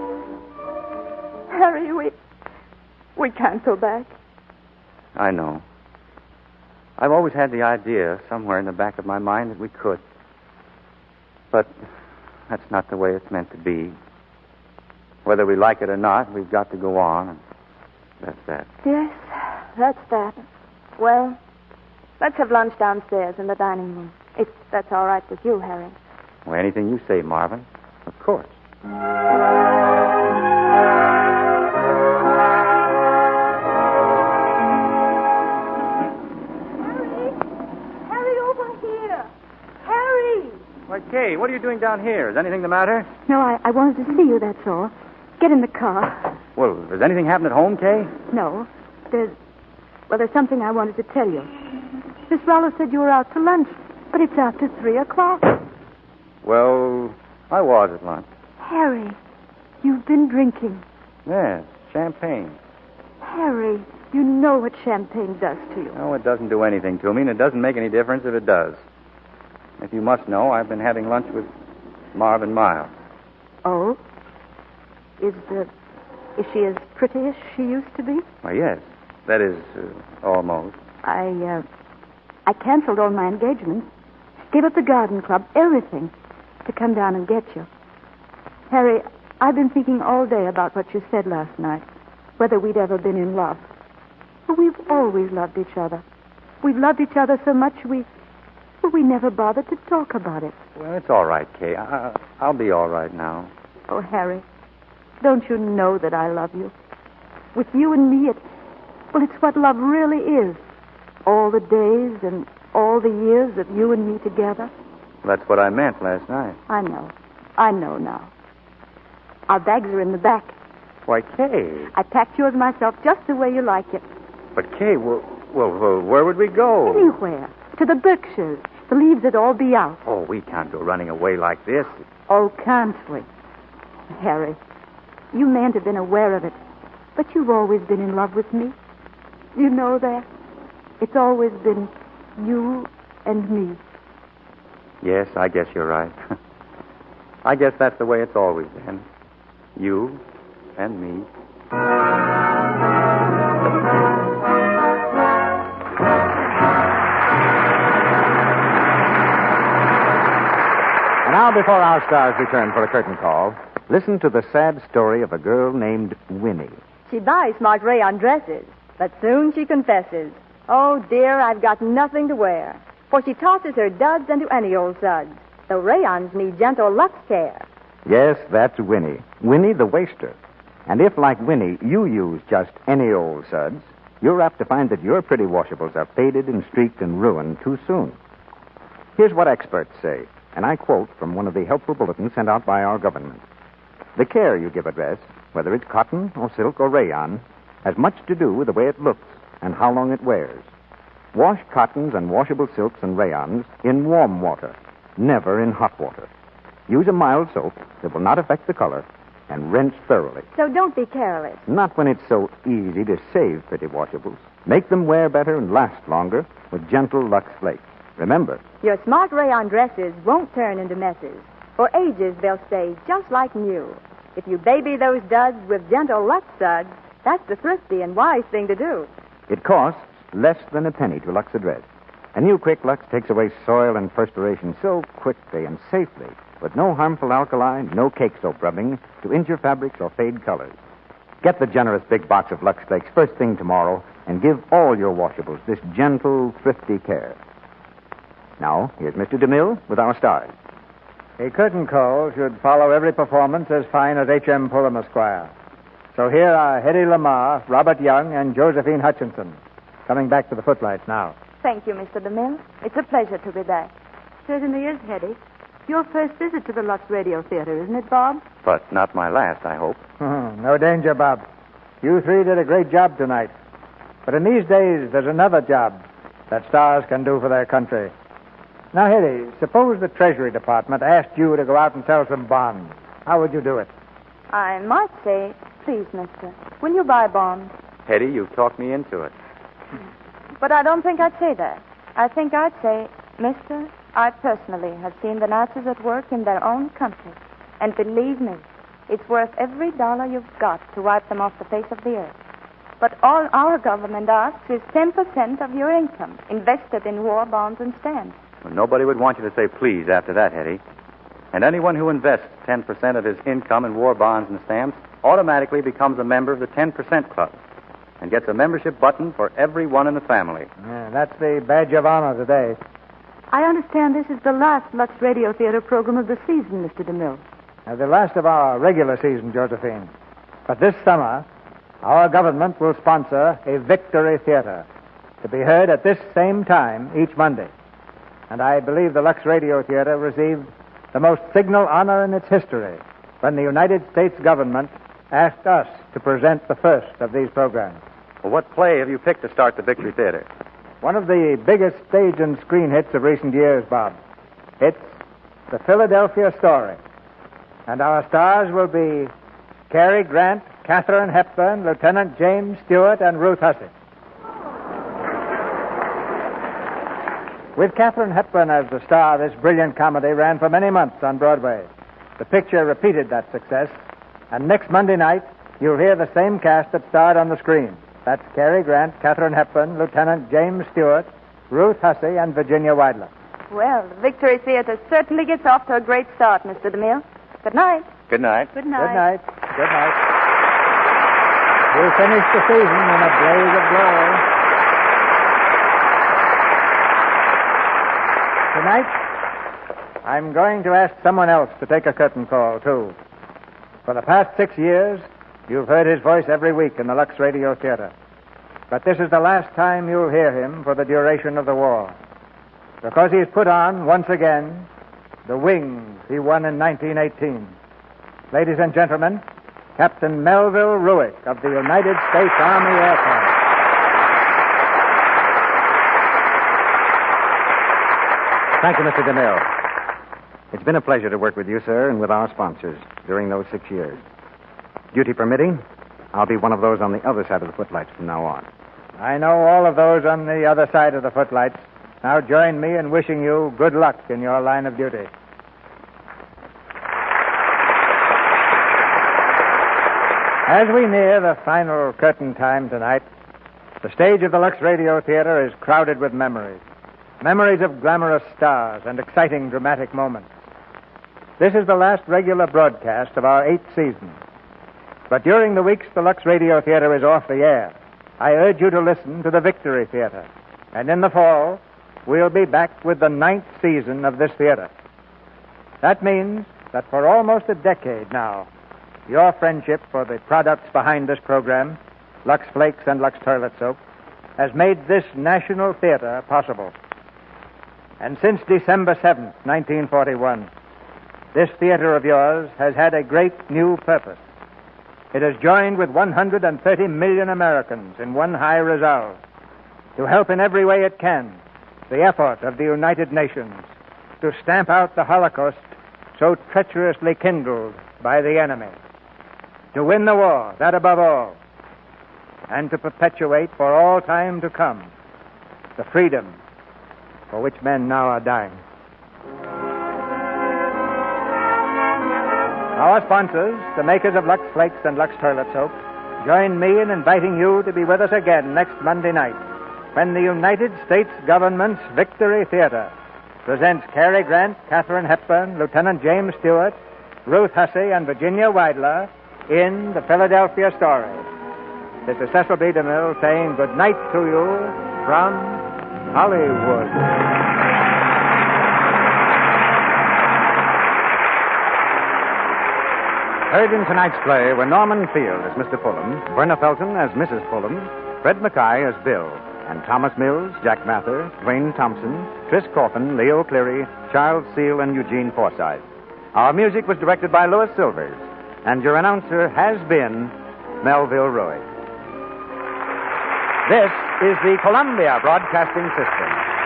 Harry, we... we can't go back. I know. I've always had the idea somewhere in the back of my mind that we could. But that's not the way it's meant to be. Whether we like it or not, we've got to go on. And that's that. Yes, that's that. Well, let's have lunch downstairs in the dining room. If that's all right with you, Harry. Well, anything you say, Marvin. Of course. Why, Kay, what are you doing down here? Is anything the matter? No, I, I wanted to see you, that's all. Get in the car. Well, does anything happen at home, Kay? No. There's... Well, there's something I wanted to tell you. Miss Rollo said you were out to lunch, but it's after three o'clock. Well, I was at lunch. Harry, you've been drinking. Yes, champagne. Harry, you know what champagne does to you. No, it doesn't do anything to me, and it doesn't make any difference if it does. If you must know, I've been having lunch with Marvin Miles. Oh? Is the... Is she as pretty as she used to be? Why, yes. That is, uh, almost. I, uh... I canceled all my engagements. Gave up the garden club, everything, to come down and get you. Harry, I've been thinking all day about what you said last night. Whether we'd ever been in love. We've always loved each other. We've loved each other so much we... we never bothered to talk about it. Well, it's all right, Kay. I, I'll be all right now. Oh, Harry, don't you know that I love you? With you and me, it... well, it's what love really is. All the days and all the years of you and me together. That's what I meant last night. I know. I know now. Our bags are in the back. Why, Kay. I packed yours myself just the way you like it. But, Kay, well, well, well, where would we go? Anywhere. To the Berkshires. The leaves would all be out. Oh, we can't go running away like this. Oh, can't we? Harry, you mayn't have been aware of it, but you've always been in love with me. You know that? It's always been you and me. Yes, I guess you're right. I guess that's the way it's always been. You and me. And now, before our stars return for a curtain call, listen to the sad story of a girl named Winnie. She buys smart rayon dresses, but soon she confesses, "Oh, dear, I've got nothing to wear." For she tosses her duds into any old suds, though rayons need gentle Lux care. Yes, that's Winnie. Winnie the waster. And if, like Winnie, you use just any old suds, you're apt to find that your pretty washables are faded and streaked and ruined too soon. Here's what experts say, and I quote from one of the helpful bulletins sent out by our government. The care you give a dress, whether it's cotton or silk or rayon, has much to do with the way it looks and how long it wears. Wash cottons and washable silks and rayons in warm water, never in hot water. Use a mild soap that will not affect the color, and rinse thoroughly. So don't be careless. Not when it's so easy to save pretty washables. Make them wear better and last longer with gentle Lux Flakes. Remember, your smart rayon dresses won't turn into messes. For ages, they'll stay just like new. If you baby those duds with gentle Lux suds, that's the thrifty and wise thing to do. It costs less than a penny to Lux a dress. A new Quick Lux takes away soil and perspiration so quickly and safely, with no harmful alkali, no cake soap rubbing to injure fabrics or fade colors. Get the generous big box of Lux Flakes first thing tomorrow and give all your washables this gentle, thrifty care. Now, here's Mister DeMille with our stars. A curtain call should follow every performance as fine as H M. Pullum, Esquire. So here are Hedy Lamar, Robert Young, and Josephine Hutchinson. Coming back to the footlights now. Thank you, Mister DeMille. It's a pleasure to be back. Certainly is, Hetty. Your first visit to the Lux Radio Theater, isn't it, Bob? But not my last, I hope. No danger, Bob. You three did a great job tonight. But in these days, there's another job that stars can do for their country. Now, Hetty, suppose the Treasury Department asked you to go out and sell some bonds. How would you do it? I might say, please, mister, will you buy bonds? Hetty, you've talked me into it. But I don't think I'd say that. I think I'd say, mister, I personally have seen the Nazis at work in their own country. And believe me, it's worth every dollar you've got to wipe them off the face of the earth. But all our government asks is ten percent of your income invested in war bonds and stamps. Well, nobody would want you to say please after that, Hetty. And anyone who invests ten percent of his income in war bonds and stamps automatically becomes a member of the ten percent Club and gets a membership button for everyone in the family. Yeah, that's the badge of honor today. I understand this is the last Lux Radio Theater program of the season, Mister DeMille. Now, the last of our regular season, Josephine. But this summer, our government will sponsor a Victory Theater to be heard at this same time each Monday. And I believe the Lux Radio Theater received the most signal honor in its history when the United States government asked us to present the first of these programs. Well, what play have you picked to start the Victory Theater? One of the biggest stage and screen hits of recent years, Bob. It's The Philadelphia Story. And our stars will be Cary Grant, Katharine Hepburn, Lieutenant James Stewart, and Ruth Hussey. With Katharine Hepburn as the star, this brilliant comedy ran for many months on Broadway. The picture repeated that success, and next Monday night, you'll hear the same cast that starred on the screen. That's Cary Grant, Katharine Hepburn, Lieutenant James Stewart, Ruth Hussey, and Virginia Weidler. Well, the Victory Theater certainly gets off to a great start, Mister DeMille. Good night. Good night. Good night. Good night. Good night. You finished the season in a blaze of glory. Tonight, I'm going to ask someone else to take a curtain call, too. For the past six years, you've heard his voice every week in the Lux Radio Theater. But this is the last time you'll hear him for the duration of the war. Because he's put on, once again, the wings he won in nineteen eighteen. Ladies and gentlemen, Captain Melville Ruick of the United States Army Air Force. Thank you, Mister DeMille. It's been a pleasure to work with you, sir, and with our sponsors during those six years. Duty permitting, I'll be one of those on the other side of the footlights from now on. I know all of those on the other side of the footlights. Now join me in wishing you good luck in your line of duty. As we near the final curtain time tonight, the stage of the Lux Radio Theater is crowded with memories. Memories of glamorous stars and exciting dramatic moments. This is the last regular broadcast of our eighth season. But during the weeks the Lux Radio Theater is off the air, I urge you to listen to the Victory Theater. And in the fall, we'll be back with the ninth season of this theater. That means that for almost a decade now, your friendship for the products behind this program, Lux Flakes and Lux Toilet Soap, has made this national theater possible. And since December seventh, nineteen forty-one, this theater of yours has had a great new purpose. It has joined with one hundred thirty million Americans in one high resolve to help in every way it can the effort of the United Nations to stamp out the Holocaust so treacherously kindled by the enemy, to win the war, that above all, and to perpetuate for all time to come the freedom for which men now are dying. Our sponsors, the makers of Lux Flakes and Lux Toilet Soap, join me in inviting you to be with us again next Monday night when the United States Government's Victory Theater presents Cary Grant, Katharine Hepburn, Lieutenant James Stewart, Ruth Hussey, and Virginia Weidler in The Philadelphia Story. This is Cecil B. DeMille saying good night to you from Hollywood. Heard in tonight's play were Norman Field as Mister Pullum, Verna Felton as Missus Pullum, Fred Mackay as Bill, and Thomas Mills, Jack Mather, Dwayne Thompson, Tris Coffin, Leo Cleary, Charles Seal, and Eugene Forsythe. Our music was directed by Louis Silvers, and your announcer has been Melville Ruick. This is the Columbia Broadcasting System.